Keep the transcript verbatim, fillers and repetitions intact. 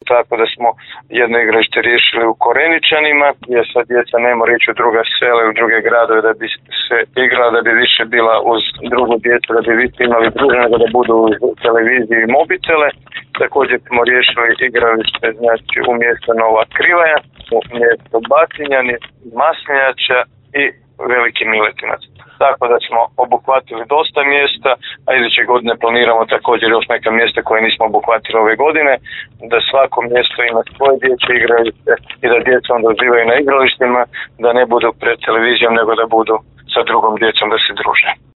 tako da smo jedno igralište riješili u Koreničanima, gdje sad djeca ne mora ići u druga sela i u druge gradove da bi se igrala, da bi više bila uz drugu djecu, da bi više imali druženje, nego da budu uz televiziju i mobitele. Također smo riješili igralište znači, u mjesto Nova Krivaja, u mjesto Batinjani, Maslinjača i Veliki Miletinac. Tako da smo obuhvatili dosta mjesta, a iduće godine planiramo također još neka mjesta koje nismo obuhvatili ove godine, da svako mjesto ima svoje dječje igralište i da djeca onda uživaju na igralištima, da ne budu pred televizijom, nego da budu sa drugom djecom da se druže.